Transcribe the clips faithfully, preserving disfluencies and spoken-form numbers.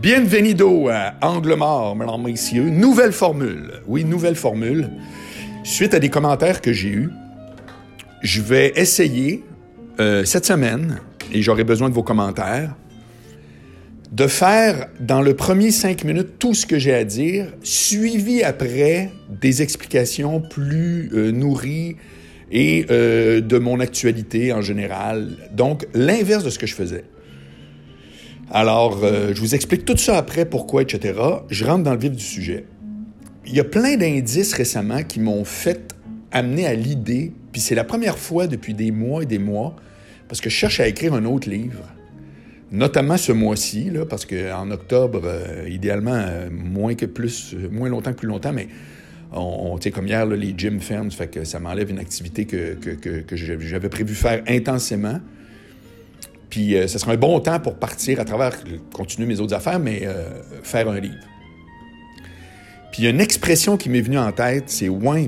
Bienvenido à Angle mort, mesdames et messieurs. Nouvelle formule. Oui, nouvelle formule. Suite à des commentaires que j'ai eus, je vais essayer euh, cette semaine, et j'aurai besoin de vos commentaires, de faire dans le premier cinq minutes tout ce que j'ai à dire, suivi après des explications plus euh, nourries et euh, de mon actualité en général. Donc, l'inverse de ce que je faisais. Alors, euh, je vous explique tout ça après, pourquoi, et cetera. Je rentre dans le vif du sujet. Il y a plein d'indices récemment qui m'ont fait amener à l'idée, puis c'est la première fois depuis des mois et des mois, parce que je cherche à écrire un autre livre, notamment ce mois-ci, là, parce qu'en octobre, euh, idéalement, euh, moins que plus, euh, moins longtemps que plus longtemps, mais on, on tu sais, comme hier, là, les gyms ferment, ça fait que ça m'enlève une activité que, que, que, que j'avais prévu faire intensément. Puis, euh, ce sera un bon temps pour partir à travers, continuer mes autres affaires, mais euh, faire un livre. Puis, il y a une expression qui m'est venue en tête, c'est « wimpi ».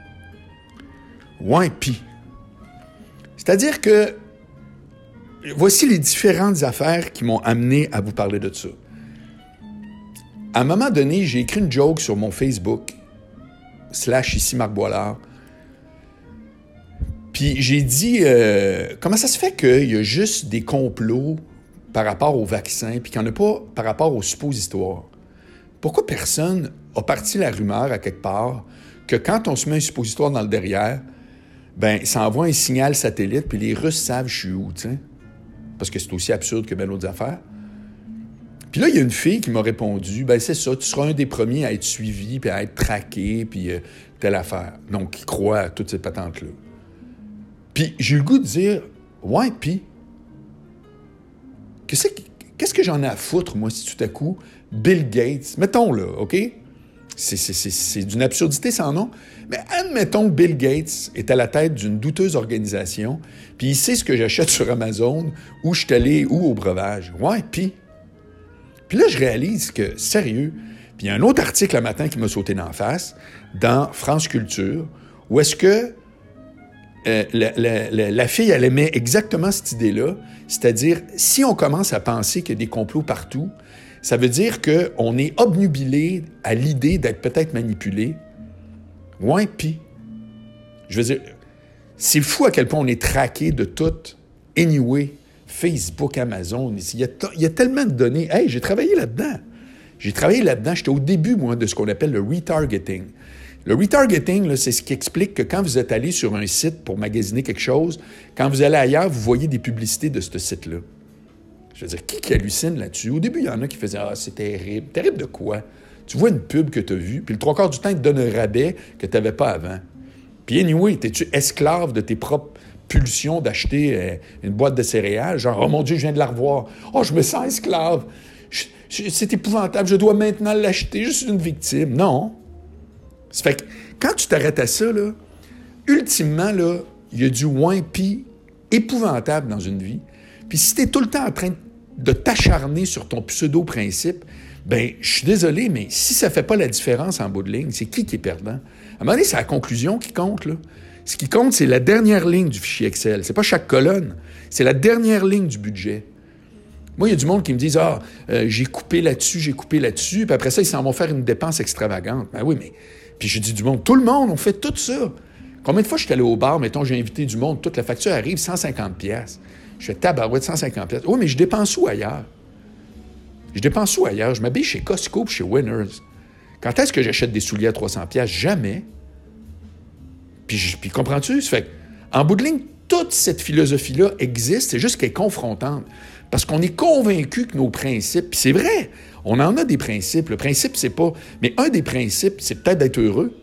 Wimpi. C'est-à-dire que, voici les différentes affaires qui m'ont amené à vous parler de ça. À un moment donné, j'ai écrit une joke sur mon Facebook, slash ici Marc Boilard. Puis j'ai dit, euh, comment ça se fait qu'il y a juste des complots par rapport au vaccin, puis qu'il n'y en a pas par rapport aux suppositoires? Pourquoi personne a parti la rumeur à quelque part que quand on se met un suppositoire dans le derrière, ben ça envoie un signal satellite, puis les Russes savent je suis où, tu sais? Parce que c'est aussi absurde que bien d'autres affaires. Puis là, il y a une fille qui m'a répondu, ben c'est ça, tu seras un des premiers à être suivi, puis à être traqué, puis euh, telle affaire. Donc, qui croit à toutes ces patentes-là. Puis j'ai eu le goût de dire, ouais, puis, qu'est-ce que, qu'est-ce que j'en ai à foutre, moi, si tout à coup, Bill Gates, mettons là, OK? C'est, c'est, c'est, c'est d'une absurdité sans nom, mais admettons que Bill Gates est à la tête d'une douteuse organisation, puis il sait ce que j'achète sur Amazon, où je suis allé, ou au breuvage. Ouais, puis. Puis là, je réalise que, sérieux, puis il y a un autre article le matin qui m'a sauté d'en face, dans France Culture, où est-ce que Euh, la, la, la, la fille, elle aimait exactement cette idée-là, c'est-à-dire, si on commence à penser qu'il y a des complots partout, ça veut dire qu'on est obnubilé à l'idée d'être peut-être manipulé. Ouais, pis. Je veux dire, c'est fou à quel point on est traqué de tout. Anyway, Facebook, Amazon, il y a, il y a tellement de données. Hey, j'ai travaillé là-dedans. J'ai travaillé là-dedans. J'étais au début, moi, de ce qu'on appelle le retargeting. Le retargeting, là, c'est ce qui explique que quand vous êtes allé sur un site pour magasiner quelque chose, quand vous allez ailleurs, vous voyez des publicités de ce site-là. Je veux dire, qui qui hallucine là-dessus? Au début, il y en a qui faisaient « Ah, c'est terrible. » Terrible de quoi? Tu vois une pub que tu as vue, puis le trois quarts du temps, il te donne un rabais que tu n'avais pas avant. Puis anyway, es-tu esclave de tes propres pulsions d'acheter euh, une boîte de céréales? Genre « Oh mon Dieu, je viens de la revoir. Oh, je me sens esclave. Je, je, c'est épouvantable. Je dois maintenant l'acheter. Je suis une victime. » Non. Ça fait que quand tu t'arrêtes à ça, là, ultimement, là, il y a du wimpi épouvantable dans une vie. Puis si tu es tout le temps en train de t'acharner sur ton pseudo-principe, ben je suis désolé, mais si ça ne fait pas la différence en bout de ligne, c'est qui qui est perdant? À un moment donné, c'est la conclusion qui compte, là. Ce qui compte, c'est la dernière ligne du fichier Excel. C'est pas chaque colonne, c'est la dernière ligne du budget. Moi, il y a du monde qui me dit « Ah, euh, j'ai coupé là-dessus, j'ai coupé là-dessus, puis après ça, ils s'en vont faire une dépense extravagante. » Ben oui, mais... Puis j'ai dit du monde, tout le monde, on fait tout ça. Combien de fois je suis allé au bar, mettons, j'ai invité du monde, toute la facture arrive, cent cinquante piastres. Je fais tabarouette, cent cinquante piastres. Oui, mais je dépense où ailleurs? Je dépense où ailleurs? Je m'habille chez Costco chez Winners. Quand est-ce que j'achète des souliers à trois cents piastres? Jamais. Puis, je, puis comprends-tu? Ça fait en bout de ligne, toute cette philosophie-là existe, c'est juste qu'elle est confrontante. Parce qu'on est convaincu que nos principes, puis c'est vrai, on en a des principes. Le principe, c'est pas... Mais un des principes, c'est peut-être d'être heureux.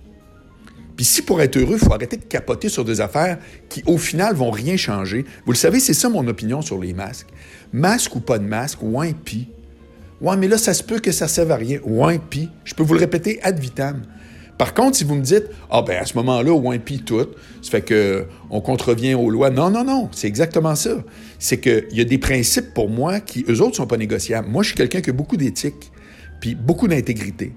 Puis si pour être heureux, il faut arrêter de capoter sur des affaires qui, au final, vont rien changer. Vous le savez, c'est ça mon opinion sur les masques. Masque ou pas de masque, ouais, pis. Ouais, mais là, ça se peut que ça ne serve à rien. Ouais, pis. Je peux vous le répéter ad vitam. Par contre, si vous me dites, ah ben à ce moment-là, ouais, pis tout, ça fait qu'on contrevient aux lois. Non, non, non, c'est exactement ça. C'est qu'il y a des principes pour moi qui, eux autres, ne sont pas négociables. Moi, je suis quelqu'un qui a beaucoup d'éthique, puis beaucoup d'intégrité.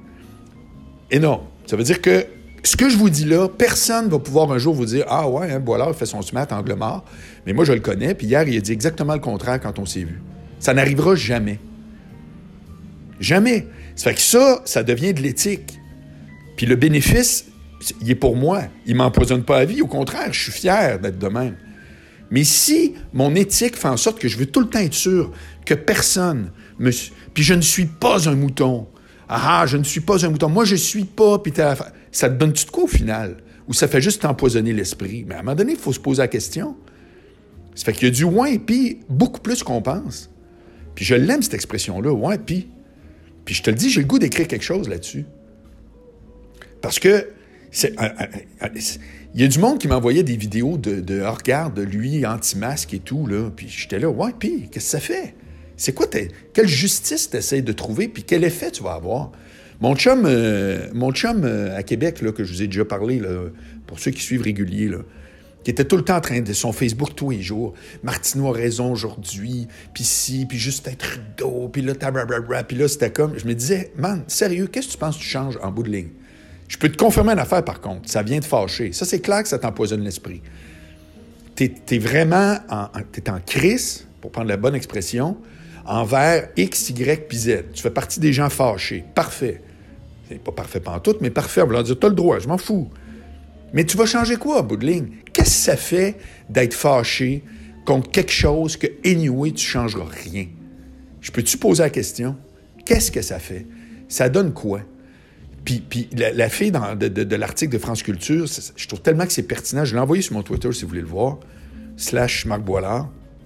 Et non, ça veut dire que ce que je vous dis là, personne ne va pouvoir un jour vous dire « Ah ouais, hein, Boilard, il fait son smart angle mort. » Mais moi, je le connais, puis hier, il a dit exactement le contraire quand on s'est vu. Ça n'arrivera jamais. Jamais. Ça fait que ça, ça devient de l'éthique. Puis le bénéfice, il est pour moi. Il ne m'empoisonne pas la vie. Au contraire, je suis fier d'être de même. Mais si mon éthique fait en sorte que je veux tout le temps être sûr que personne me... Puis je ne suis pas un mouton. Ah, je ne suis pas un mouton. Moi, je ne suis pas... Puis ça te donne-tu de quoi au final? Ou ça fait juste t'empoisonner l'esprit? Mais à un moment donné, il faut se poser la question. Ça fait qu'il y a du « ouais, puis » beaucoup plus qu'on pense. Puis je l'aime, cette expression-là, « ouais, puis ». Puis je te le dis, j'ai le goût d'écrire quelque chose là-dessus. Parce que c'est, euh, euh, il y a du monde qui m'envoyait des vidéos de, de oh, regarde, de lui anti-masque et tout, là. Puis j'étais là, ouais, puis qu'est-ce que ça fait? C'est quoi, t'es, quelle justice tu essaies de trouver, puis quel effet tu vas avoir? Mon chum, euh, mon chum euh, à Québec, là, que je vous ai déjà parlé, là, pour ceux qui suivent régulier, là, qui était tout le temps en train de son Facebook tous les jours. Martineau a raison aujourd'hui, puis ci, puis Justin Trudeau, puis là, tabarabra, puis là, c'était comme... Je me disais, man, sérieux, qu'est-ce que tu penses que tu changes en bout de ligne? Je peux te confirmer une affaire, par contre. Ça vient te fâcher. Ça, c'est clair que ça t'empoisonne l'esprit. T'es, t'es vraiment en, en, t'es en crise, pour prendre la bonne expression, envers X, Y, puis Z. Tu fais partie des gens fâchés. Parfait. C'est pas parfait pantoute, mais parfait. On va leur dire, t'as le droit, je m'en fous. Mais tu vas changer quoi, en bout de ligne? Qu'est-ce que ça fait d'être fâché contre quelque chose que, anyway, tu ne changeras rien? Je peux-tu poser la question? Qu'est-ce que ça fait? Ça donne quoi? Puis, puis la, la fille dans, de, de, de l'article de France Culture, je trouve tellement que c'est pertinent. Je l'ai envoyé sur mon Twitter, si vous voulez le voir, slash Marc Boilard.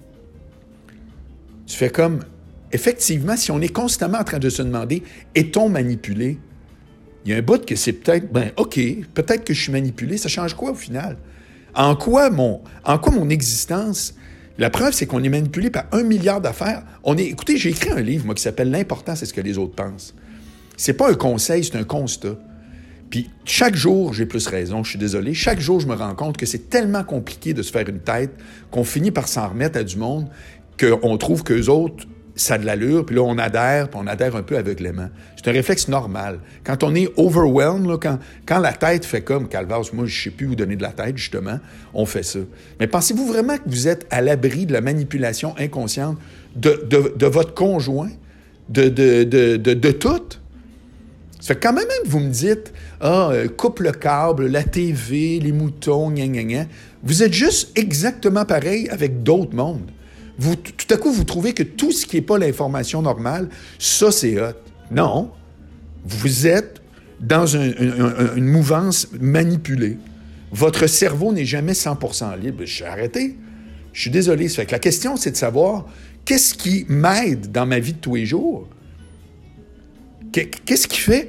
Tu fais comme, effectivement, si on est constamment en train de se demander, est-on manipulé? Il y a un bout que c'est peut-être, ben OK, peut-être que je suis manipulé, ça change quoi au final? En quoi mon, en quoi mon existence... La preuve, c'est qu'on est manipulé par un milliard d'affaires. On est, écoutez, j'ai écrit un livre, moi, qui s'appelle « L'important, c'est ce que les autres pensent ». C'est pas un conseil, c'est un constat. Puis chaque jour, j'ai plus raison, je suis désolé, chaque jour, je me rends compte que c'est tellement compliqué de se faire une tête qu'on finit par s'en remettre à du monde qu'on trouve qu'eux autres... ça a de l'allure, puis là, on adhère, puis on adhère un peu aveuglément. C'est un réflexe normal. Quand on est overwhelmed, là, quand, quand la tête fait comme, Calvados, moi, je ne sais plus vous donner de la tête, justement, on fait ça. Mais pensez-vous vraiment que vous êtes à l'abri de la manipulation inconsciente de, de, de votre conjoint, de, de, de, de, de tout? Ça fait quand même, même vous me dites, ah, euh, coupe le câble, la T V, les moutons, gna, gna, gna. Vous êtes juste exactement pareil avec d'autres mondes. Vous, tout à coup, vous trouvez que tout ce qui n'est pas l'information normale, ça, c'est hot. Non. Vous êtes dans un, un, une mouvance manipulée. Votre cerveau n'est jamais cent pour cent libre. Je suis arrêté. Je suis désolé. Ça fait que la question, c'est de savoir qu'est-ce qui m'aide dans ma vie de tous les jours? Qu'est-ce qui fait?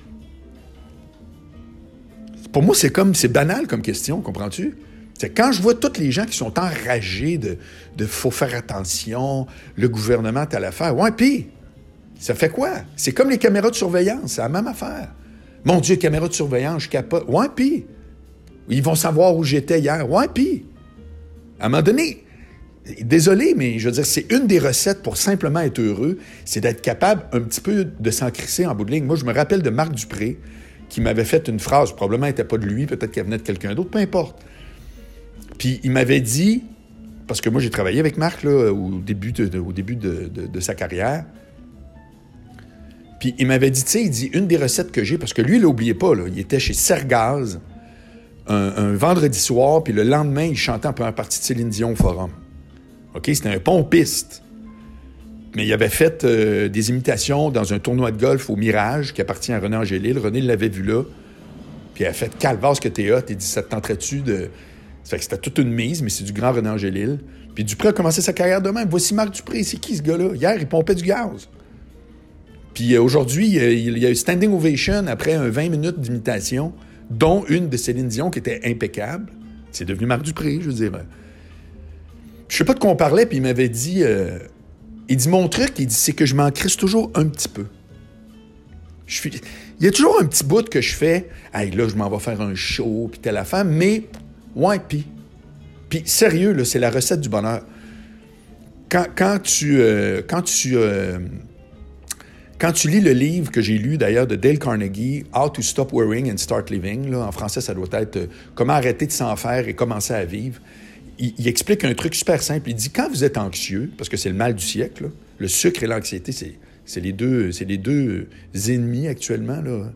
Pour moi, c'est comme, c'est banal comme question, comprends-tu? C'est quand je vois tous les gens qui sont enragés de « de faut faire attention, le gouvernement a l'affaire ». Ouais, puis, ça fait quoi? C'est comme les caméras de surveillance, c'est la même affaire. Mon Dieu, caméras de surveillance, je capote. Ouais, puis, ils vont savoir où j'étais hier. Ouais, puis, à un moment donné, désolé, mais je veux dire, c'est une des recettes pour simplement être heureux, c'est d'être capable un petit peu de s'en crisser en bout de ligne. Moi, je me rappelle de Marc Dupré, qui m'avait fait une phrase, probablement elle n'était pas de lui, peut-être qu'elle venait de quelqu'un d'autre, peu importe. Puis il m'avait dit, parce que moi j'ai travaillé avec Marc là, au début, de, de, au début de, de, de sa carrière, puis il m'avait dit, tu sais, il dit, une des recettes que j'ai, parce que lui, il l'oubliait pas, là, il était chez Sergaz un, un vendredi soir, puis le lendemain, il chantait en première partie de Céline Dion au Forum. OK? C'était un pompiste. Mais il avait fait euh, des imitations dans un tournoi de golf au Mirage, qui appartient à René Angélil. René l'avait vu là, puis il a fait « Calvasse que t'es hot », il dit « Ça te tenterait-tu de... » Ça fait que c'était toute une mise, mais c'est du grand René Angélil. Puis Dupré a commencé sa carrière de même. Voici Marc Dupré, c'est qui ce gars-là? Hier, il pompait du gaz. Puis euh, aujourd'hui, euh, il y a eu standing ovation après un vingt minutes d'imitation, dont une de Céline Dion qui était impeccable. C'est devenu Marc Dupré, je veux dire. Je sais pas de quoi on parlait, puis il m'avait dit... Euh, il dit, mon truc, il dit, c'est que je m'en crisse toujours un petit peu. Je suis... Il y a toujours un petit bout que je fais, « Hey, là, je m'en vais faire un show, puis telle affaire, mais... » Ouais, puis... Puis, sérieux, là, c'est la recette du bonheur. Quand, quand tu... Euh, quand tu... Euh, quand tu lis le livre que j'ai lu, d'ailleurs, de Dale Carnegie, « How to Stop Worrying and Start Living », là, en français, ça doit être euh, « Comment arrêter de s'en faire et commencer à vivre », il, il explique un truc super simple. Il dit, quand vous êtes anxieux, parce que c'est le mal du siècle, là, le sucre et l'anxiété, c'est, C'est les deux, c'est les deux ennemis actuellement, là.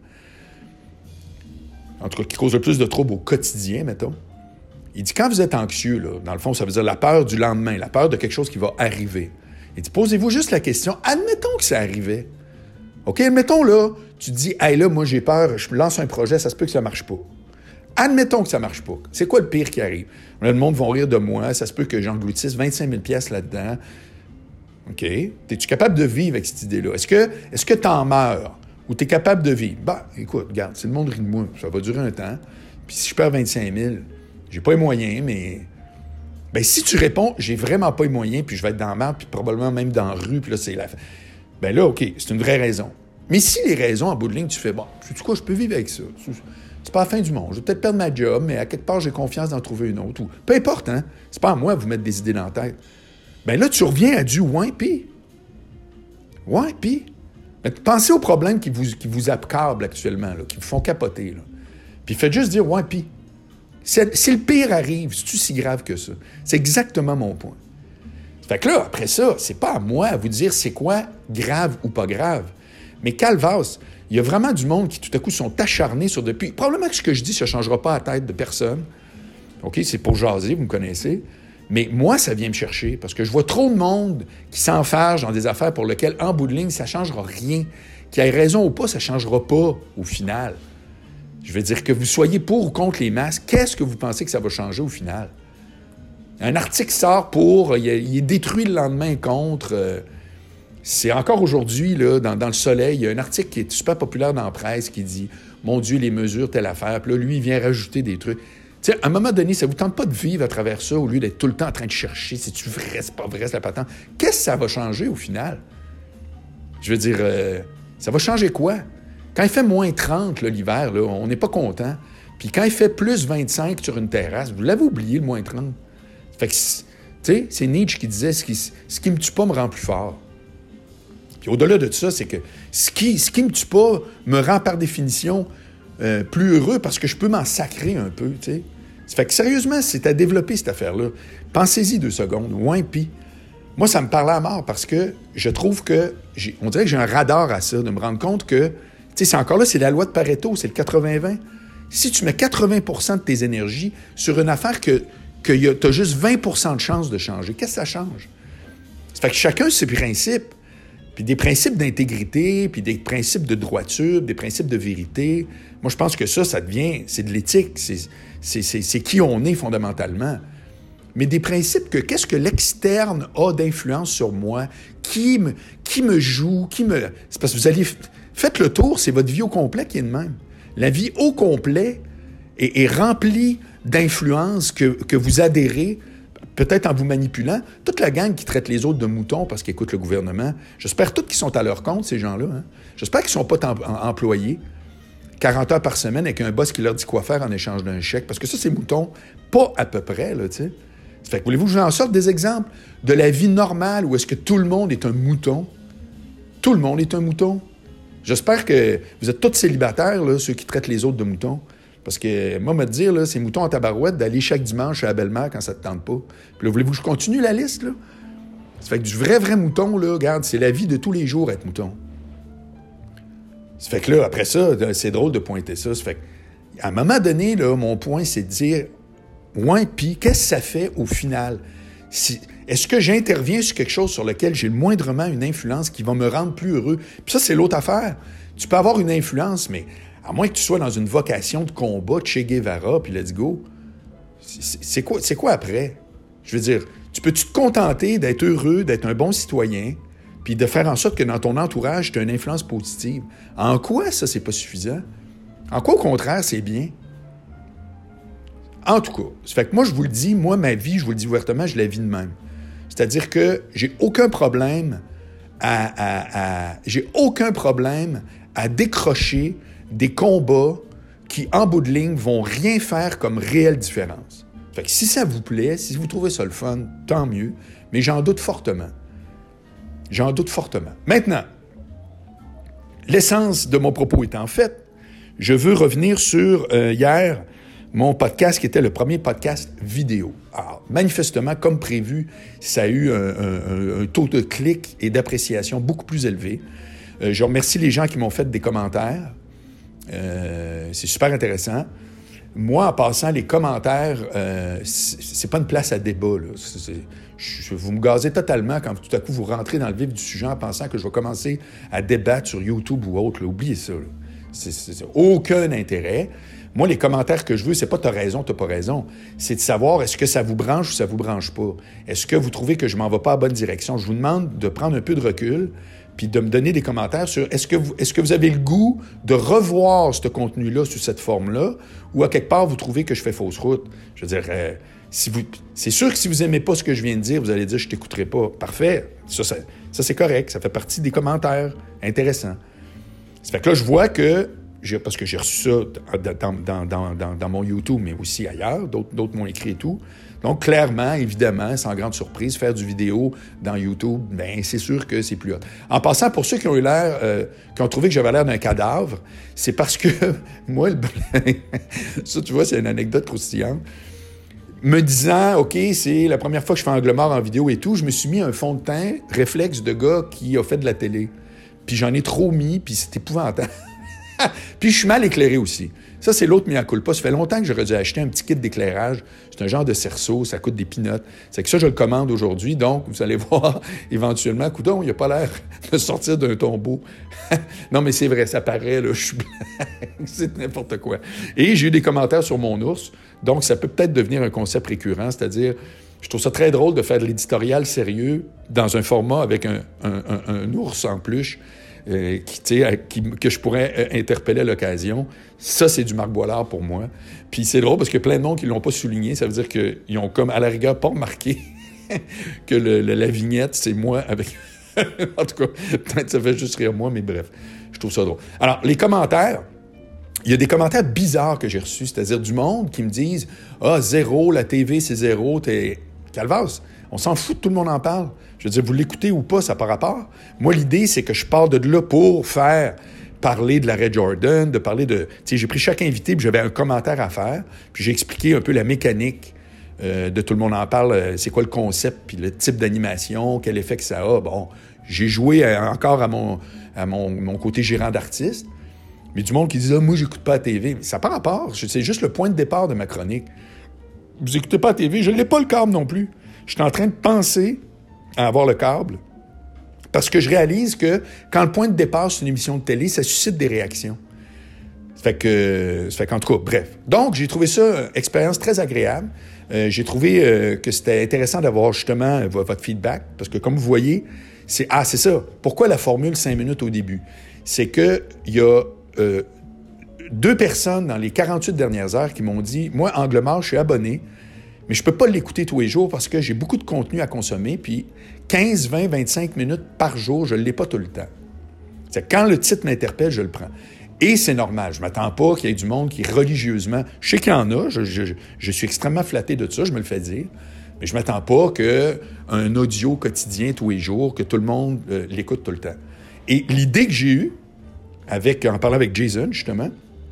En tout cas, qui causent le plus de troubles au quotidien, mettons. Il dit, quand vous êtes anxieux, là, dans le fond, ça veut dire la peur du lendemain, la peur de quelque chose qui va arriver. Il dit, posez-vous juste la question, admettons que ça arrivait. OK, admettons, là, tu te dis, hey, là, moi, j'ai peur, je lance un projet, ça se peut que ça marche pas. Admettons que ça marche pas. C'est quoi le pire qui arrive? Là, le monde va rire de moi, ça se peut que j'engloutisse vingt-cinq mille piastres là-dedans. OK. Es-tu capable de vivre avec cette idée-là? Est-ce que est-ce que t'en meurs? Ou t'es capable de vivre? Ben, écoute, regarde, si le monde rit de moi, ça va durer un temps. Puis si je perds vingt-cinq mille, j'ai pas les moyens, mais... Ben, si tu réponds, j'ai vraiment pas les moyens, puis je vais être dans la merde, puis probablement même dans la rue, puis là, c'est la... Ben là, OK, c'est une vraie raison. Mais si les raisons, en bout de ligne, tu fais, bon, tu sais quoi, je peux vivre avec ça. C'est pas la fin du monde. Je vais peut-être perdre ma job, mais à quelque part, j'ai confiance d'en trouver une autre. Ou... Peu importe, hein. C'est pas à moi de vous mettre des idées dans la tête. Ben là, tu reviens à du « ouais, pis ». Ouais, pis. Mais pensez aux problèmes qui vous, qui vous accablent actuellement, là, qui vous font capoter. Là. Puis faites juste dire « ouais, pis ». Si le pire arrive, c'est-tu si grave que ça? C'est exactement mon point. Fait que là, après ça, c'est pas à moi à vous dire c'est quoi grave ou pas grave. Mais calvasse, il y a vraiment du monde qui, tout à coup, sont acharnés sur depuis... Probablement que ce que je dis, ça ne changera pas la tête de personne. OK? C'est pour jaser, vous me connaissez. Mais moi, ça vient me chercher parce que je vois trop de monde qui s'enfarge dans des affaires pour lesquelles, en bout de ligne, ça ne changera rien. Qu'il ait raison ou pas, ça ne changera pas au final. Je veux dire que vous soyez pour ou contre les masques, qu'est-ce que vous pensez que ça va changer au final? Un article sort pour... Il est détruit le lendemain contre... Euh, c'est encore aujourd'hui, là, dans, dans le Soleil, il y a un article qui est super populaire dans la presse qui dit « Mon Dieu, les mesures, telle affaire. » Puis là, lui, il vient rajouter des trucs. Tu sais, à un moment donné, ça ne vous tente pas de vivre à travers ça au lieu d'être tout le temps en train de chercher si tu vrai, c'est pas vrai, c'est la patente. Qu'est-ce que ça va changer au final? Je veux dire, euh, ça va changer quoi? Quand il fait moins trente là, l'hiver, là, on n'est pas content. Puis quand il fait plus vingt-cinq sur une terrasse, vous l'avez oublié, le moins trente. Fait que, tu sais, c'est Nietzsche qui disait « Ce qui, ce qui me tue pas me rend plus fort ». Puis au-delà de ça, c'est que ce qui ce qui me tue pas me rend par définition euh, plus heureux parce que je peux m'en sacrer un peu, tu sais. Ça fait que sérieusement, c'est à développer cette affaire-là. Pensez-y deux secondes. Ouais, puis moi, ça me parle à mort parce que je trouve que, j'ai, on dirait que j'ai un radar à ça, de me rendre compte que, tu sais, c'est encore là, c'est la loi de Pareto, c'est le quatre-vingts vingt. Si tu mets quatre-vingts pour cent de tes énergies sur une affaire que, que tu as juste vingt pour cent de chance de changer, qu'est-ce que ça change? Ça fait que chacun ses principes. Puis des principes d'intégrité, puis des principes de droiture, des principes de vérité. Moi, je pense que ça, ça devient... C'est de l'éthique. C'est, c'est, c'est, c'est qui on est fondamentalement. Mais des principes que qu'est-ce que l'externe a d'influence sur moi? Qui me, qui me joue? Qui me... C'est parce que vous allez... Faites le tour, c'est votre vie au complet qui est de même. La vie au complet est, est remplie d'influences que, que vous adhérez, peut-être en vous manipulant. Toute la gang qui traite les autres de moutons parce qu'ils écoutent le gouvernement, j'espère tous qu'ils sont à leur compte, ces gens-là. Hein? J'espère qu'ils ne sont pas em- em- employés quarante heures par semaine avec un boss qui leur dit quoi faire en échange d'un chèque. Parce que ça, c'est moutons, pas à peu près, là, tu sais. Ça fait que voulez-vous que je vous en sorte des exemples de la vie normale où est-ce que tout le monde est un mouton? Tout le monde est un mouton. J'espère que vous êtes tous célibataires, là, ceux qui traitent les autres de moutons. Parce que, moi, me dire, là, c'est mouton en tabarouette d'aller chaque dimanche à la belle-mère quand ça te tente pas. Puis là, voulez-vous que je continue la liste, là? Ça fait que du vrai, vrai mouton, là, regarde, c'est la vie de tous les jours être mouton. Ça fait que là, après ça, c'est drôle de pointer ça. Ça fait qu'à un moment donné, là, mon point, c'est de dire, ouais, puis qu'est-ce que ça fait au final? Si, est-ce que j'interviens sur quelque chose sur lequel j'ai le moindrement une influence qui va me rendre plus heureux? Puis ça, c'est l'autre affaire. Tu peux avoir une influence, mais à moins que tu sois dans une vocation de combat, de Che Guevara, puis let's go, c'est, c'est, quoi, c'est quoi après? Je veux dire, tu peux-tu te contenter d'être heureux, d'être un bon citoyen, puis de faire en sorte que dans ton entourage, tu as une influence positive? En quoi ça, c'est pas suffisant? En quoi, au contraire, c'est bien? En tout cas, ça fait que moi, je vous le dis, moi, ma vie, je vous le dis ouvertement, je la vis de même. C'est-à-dire que j'ai aucun problème à, à, à j'ai aucun problème à décrocher des combats qui, en bout de ligne, vont rien faire comme réelle différence. Fait que si ça vous plaît, si vous trouvez ça le fun, tant mieux, mais j'en doute fortement. J'en doute fortement. Maintenant, l'essence de mon propos étant faite, je veux revenir sur, euh, hier, mon podcast qui était le premier podcast vidéo. Alors, manifestement, comme prévu, ça a eu un, un, un taux de clic et d'appréciation beaucoup plus élevé. Euh, je remercie les gens qui m'ont fait des commentaires. Euh, c'est super intéressant. Moi, en passant, les commentaires, euh, c'est pas une place à débat, là. C'est, c'est, je, vous me gazez totalement quand tout à coup vous rentrez dans le vif du sujet en pensant que je vais commencer à débattre sur YouTube ou autre. Là. Oubliez ça. Là. C'est, c'est, c'est aucun intérêt. Moi, les commentaires que je veux, c'est pas t'as raison, t'as pas raison. C'est de savoir est-ce que ça vous branche ou ça vous branche pas. Est-ce que vous trouvez que je m'en vais pas à la bonne direction? Je vous demande de prendre un peu de recul puis de me donner des commentaires sur est-ce que vous, est-ce que vous avez le goût de revoir ce contenu-là sous cette forme-là ou à quelque part vous trouvez que je fais fausse route? Je veux dire, euh, si vous, c'est sûr que si vous aimez pas ce que je viens de dire, vous allez dire je t'écouterai pas. Parfait. Ça, ça, ça c'est correct. Ça fait partie des commentaires intéressants. Ça fait que là, je vois que J'ai, parce que j'ai reçu ça dans, dans, dans, dans, dans mon YouTube, mais aussi ailleurs. D'autres, d'autres m'ont écrit et tout. Donc, clairement, évidemment, sans grande surprise, faire du vidéo dans YouTube, bien, c'est sûr que c'est plus hot. En passant, pour ceux qui ont eu l'air, euh, qui ont trouvé que j'avais l'air d'un cadavre, c'est parce que moi, le... ça, tu vois, c'est une anecdote croustillante. Me disant, OK, c'est la première fois que je fais Angle mort en vidéo et tout, je me suis mis un fond de teint réflexe de gars qui a fait de la télé. Puis j'en ai trop mis, puis c'est épouvantable. Puis je suis mal éclairé aussi. Ça, c'est l'autre mea culpa. Ça fait longtemps que j'aurais dû acheter un petit kit d'éclairage. C'est un genre de cerceau, ça coûte des pinottes. C'est que ça, je le commande aujourd'hui. Donc, vous allez voir, éventuellement, coudonc, il n'a pas l'air de sortir d'un tombeau. Non, mais c'est vrai, ça paraît, là, je suis c'est n'importe quoi. Et j'ai eu des commentaires sur mon ours. Donc, ça peut peut-être devenir un concept récurrent, c'est-à-dire, je trouve ça très drôle de faire de l'éditorial sérieux dans un format avec un, un, un, un ours en peluche. Euh, qui, qui, que je pourrais euh, interpeller à l'occasion. Ça, c'est du Marc Boilard pour moi. Puis c'est drôle parce qu'il y a plein de monde qui ne l'ont pas souligné. Ça veut dire qu'ils ont comme, à la rigueur, pas remarqué que le, le, la vignette, c'est moi avec... En tout cas, peut-être que ça fait juste rire moi, mais bref, je trouve ça drôle. Alors, les commentaires, il y a des commentaires bizarres que j'ai reçus, c'est-à-dire du monde qui me disent « Ah, zéro, la T V, c'est zéro, t'es... Calvasse, on s'en fout, tout le monde en parle. » Je veux dire, vous l'écoutez ou pas, ça n'a pas rapport. Moi, l'idée, c'est que je pars de là pour faire parler de l'arrêt Jordan, de parler de... Tu sais, j'ai pris chaque invité, puis j'avais un commentaire à faire, puis j'ai expliqué un peu la mécanique euh, de Tout le monde en parle, euh, c'est quoi le concept, puis le type d'animation, quel effet que ça a. Bon, j'ai joué à, encore à mon, à mon, mon côté gérant d'artiste, mais du monde qui dit « Ah, moi, j'écoute pas la T V. » Ça n'a pas rapport. C'est juste le point de départ de ma chronique. Vous écoutez pas la T V, je n'ai pas le câble non plus. Je suis en train de penser à avoir le câble, parce que je réalise que quand le point de départ c'est une émission de télé, ça suscite des réactions. Ça fait que, ça fait qu'en tout cas, bref. Donc, j'ai trouvé ça une expérience très agréable. Euh, j'ai trouvé euh, que c'était intéressant d'avoir justement euh, votre feedback, parce que comme vous voyez, c'est ah, c'est ça. Pourquoi la formule cinq minutes au début? C'est que il y a euh, deux personnes dans les quarante-huit dernières heures qui m'ont dit, moi, Angle mort, je suis abonné, mais je ne peux pas l'écouter tous les jours parce que j'ai beaucoup de contenu à consommer, puis quinze, vingt, vingt-cinq minutes par jour, je ne l'ai pas tout le temps. C'est quand le titre m'interpelle, je le prends. Et c'est normal. Je ne m'attends pas qu'il y ait du monde qui, religieusement... Je sais qu'il y en a, je, je, je suis extrêmement flatté de ça, je me le fais dire, mais je ne m'attends pas qu'un audio quotidien tous les jours, que tout le monde euh, l'écoute tout le temps. Et l'idée que j'ai eue, avec, en parlant avec Jason, justement,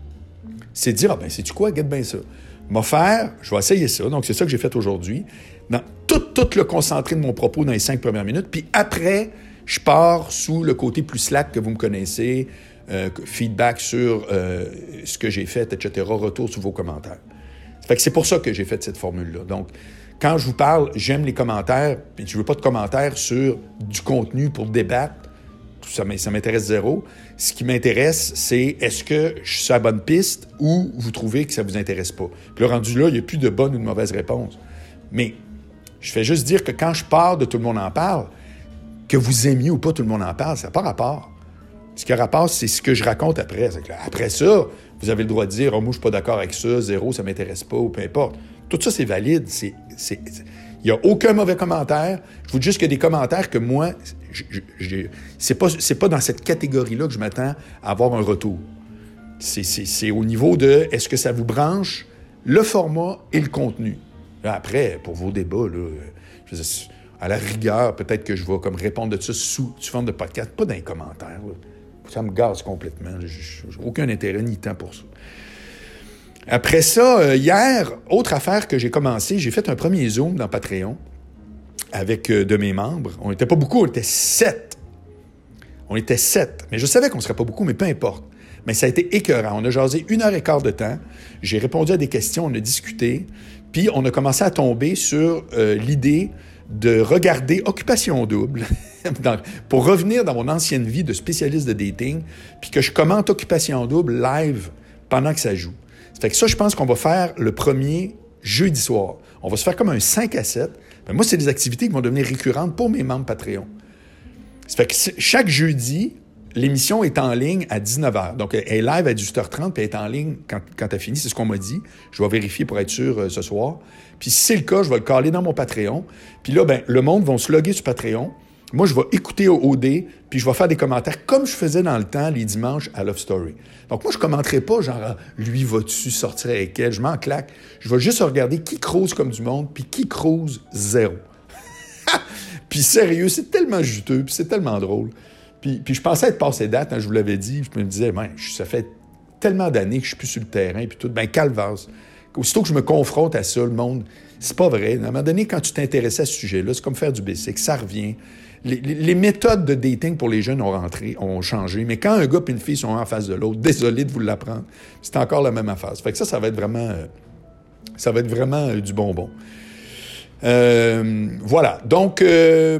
c'est de dire, ah ben, sais-tu quoi, regarde bien ça. M'a faire, je vais essayer ça, donc c'est ça que j'ai fait aujourd'hui, dans tout, tout le concentré de mon propos dans les cinq premières minutes, puis après, je pars sous le côté plus slack que vous me connaissez, euh, feedback sur euh, ce que j'ai fait, et cetera, retour sur vos commentaires. Ça fait que c'est pour ça que j'ai fait cette formule-là. Donc, quand je vous parle, j'aime les commentaires, puis je veux pas de commentaires sur du contenu pour débattre, ça m'intéresse zéro. Ce qui m'intéresse, c'est est-ce que je suis sur la bonne piste ou vous trouvez que ça vous intéresse pas. Puis là, rendu là, il n'y a plus de bonne ou de mauvaise réponse. Mais je fais juste dire que quand je pars de Tout le monde en parle, que vous aimiez ou pas Tout le monde en parle, ça n'a pas rapport. Ce qui a rapport, c'est ce que je raconte après. C'est que là, après ça, vous avez le droit de dire oh, « moi, je suis pas d'accord avec ça, zéro, ça m'intéresse pas » ou peu importe. Tout ça, c'est valide. C'est, c'est, c'est... Il n'y a aucun mauvais commentaire. Je vous dis juste qu'il y a des commentaires que moi, je, je, je, c'est pas, c'est pas dans cette catégorie-là que je m'attends à avoir un retour. C'est, c'est, c'est au niveau de est-ce que ça vous branche le format et le contenu. Là, après, pour vos débats, là, je veux dire, à la rigueur, peut-être que je vais comme répondre de ça sous, sous forme de podcast, pas dans les commentaires. Là. Ça me gaze complètement. J'ai aucun intérêt ni temps pour ça. Après ça, euh, hier, autre affaire que j'ai commencé, j'ai fait un premier Zoom dans Patreon avec euh, de mes membres. On n'était pas beaucoup, on était sept. On était sept. Mais je savais qu'on ne serait pas beaucoup, mais peu importe. Mais ça a été écœurant. On a jasé une heure et quart de temps. J'ai répondu à des questions, on a discuté. Puis on a commencé à tomber sur euh, l'idée de regarder Occupation Double dans, pour revenir dans mon ancienne vie de spécialiste de dating, puis que je commente Occupation Double live pendant que ça joue. Ça fait que ça, je pense qu'on va faire le premier jeudi soir. On va se faire comme un cinq à sept. Ben moi, c'est des activités qui vont devenir récurrentes pour mes membres Patreon. Ça fait que chaque jeudi, l'émission est en ligne à dix-neuf heures. Donc, elle est live à dix-huit heures trente, puis elle est en ligne quand, quand elle finit. C'est ce qu'on m'a dit. Je vais vérifier pour être sûr euh, ce soir. Puis si c'est le cas, je vais le caler dans mon Patreon. Puis là, ben, le monde va se loguer sur Patreon. Moi, je vais écouter au O D, puis je vais faire des commentaires comme je faisais dans le temps, les dimanches, à Love Story. Donc moi, je ne commenterai pas genre ah, « lui, vas-tu sortir avec elle? » Je m'en claque. Je vais juste regarder qui crouse comme du monde, puis qui crouse zéro. Puis sérieux, c'est tellement juteux, puis c'est tellement drôle. Puis, puis je pensais être passé date, hein, je vous l'avais dit. Je me disais, ben, ça fait tellement d'années que je suis plus sur le terrain, puis tout. Ben, calvasse. Aussitôt que je me confronte à ça, le monde, c'est pas vrai. À un moment donné, quand tu t'intéressais à ce sujet-là, c'est comme faire du basic, ça revient. Les, les, les méthodes de dating pour les jeunes ont rentré, ont changé. Mais quand un gars et une fille sont en face de l'autre, désolé de vous l'apprendre, c'est encore la même affaire. Ça fait que ça, ça va être vraiment, euh, ça va être vraiment euh, du bonbon. Euh, voilà. Donc, euh,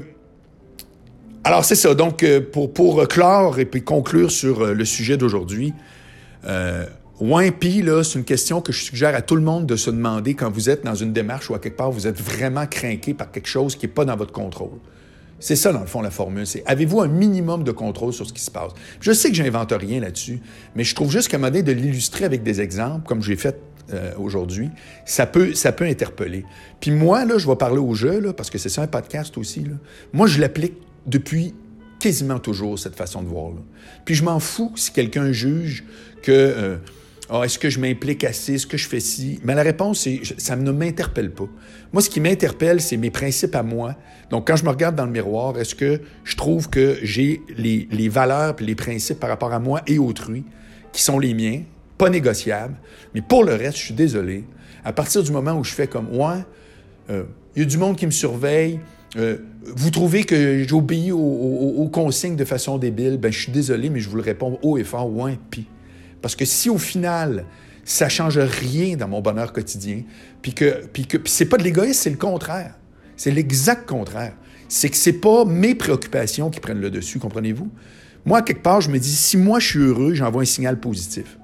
alors c'est ça. Donc, euh, pour, pour clore et puis conclure sur euh, le sujet d'aujourd'hui, euh, Wimpy, là, c'est une question que je suggère à tout le monde de se demander quand vous êtes dans une démarche ou à quelque part vous êtes vraiment craqué par quelque chose qui n'est pas dans votre contrôle. C'est ça, dans le fond, la formule. C'est avez-vous un minimum de contrôle sur ce qui se passe? Je sais que j'invente rien là-dessus, mais je trouve juste qu'à un moment donné, de l'illustrer avec des exemples, comme j'ai fait euh, aujourd'hui, ça peut, ça peut interpeller. Puis moi, là, je vais parler au jeu, là, parce que c'est ça un podcast aussi. Là. Moi, je l'applique depuis quasiment toujours, cette façon de voir. Là. Puis je m'en fous si quelqu'un juge que... Euh, Ah, est-ce que je m'implique assez? Est-ce que je fais ci? Mais la réponse, c'est ça ne m'interpelle pas. Moi, ce qui m'interpelle, c'est mes principes à moi. Donc, quand je me regarde dans le miroir, est-ce que je trouve que j'ai les, les valeurs et les principes par rapport à moi et autrui qui sont les miens, pas négociables. Mais pour le reste, je suis désolé. À partir du moment où je fais comme, ouais, euh, il y a du monde qui me surveille, euh, vous trouvez que j'obéis aux, aux, aux consignes de façon débile, ben je suis désolé, mais je vous le réponds haut et fort, ouais, pis. Parce que si au final, ça ne change rien dans mon bonheur quotidien, puis que, puis que puis c'est pas de l'égoïsme, c'est le contraire. C'est l'exact contraire. C'est que c'est pas mes préoccupations qui prennent le dessus, comprenez-vous? Moi, quelque part, je me dis, si moi je suis heureux, j'envoie un signal positif.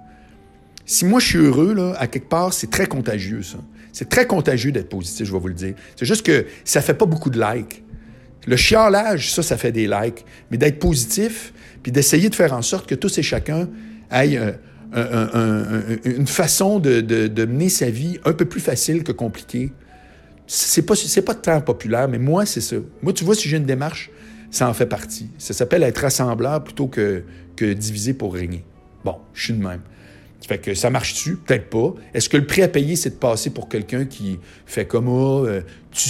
Si moi je suis heureux, là, à quelque part, c'est très contagieux, ça. C'est très contagieux d'être positif, je vais vous le dire. C'est juste que ça fait pas beaucoup de likes. Le chialage, ça, ça fait des likes. Mais d'être positif, puis d'essayer de faire en sorte que tous et chacun aient un, un, un, un, une façon de, de, de mener sa vie un peu plus facile que compliquée. C'est pas, c'est pas tant populaire, mais moi, c'est ça. Moi, tu vois, si j'ai une démarche, ça en fait partie. Ça s'appelle être rassembleur plutôt que, que diviser pour régner. Bon, je suis de même. Ça fait que ça marche-tu? Peut-être pas. Est-ce que le prix à payer, c'est de passer pour quelqu'un qui fait comme oh, euh,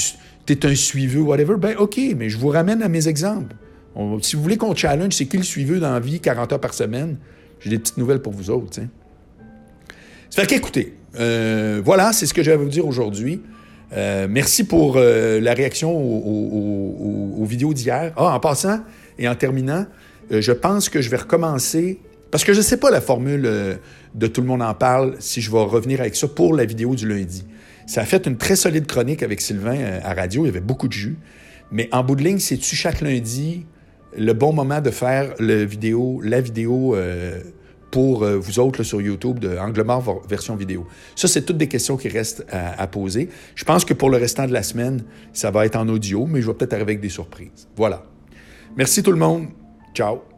tu es un suiveux, whatever? Ben OK, mais je vous ramène à mes exemples. On, si vous voulez qu'on challenge, c'est qui le suiveux dans la vie, quarante heures par semaine? J'ai des petites nouvelles pour vous autres, t'sais. Ça fait qu'écoutez, euh, voilà, c'est ce que j'avais à vous dire aujourd'hui. Euh, merci pour euh, la réaction aux, aux, aux, aux vidéos d'hier. Ah, en passant et en terminant, euh, je pense que je vais recommencer, parce que je ne sais pas la formule euh, de Tout le monde en parle, si je vais revenir avec ça pour la vidéo du lundi. Ça a fait une très solide chronique avec Sylvain euh, à radio, il y avait beaucoup de jus. Mais en bout de ligne, c'est-tu chaque lundi le bon moment de faire le vidéo, la vidéo euh, pour euh, vous autres là, sur YouTube de Angle mort version vidéo? Ça, c'est toutes des questions qui restent à, à poser. Je pense que pour le restant de la semaine, ça va être en audio, mais je vais peut-être arriver avec des surprises. Voilà. Merci tout le monde. Ciao.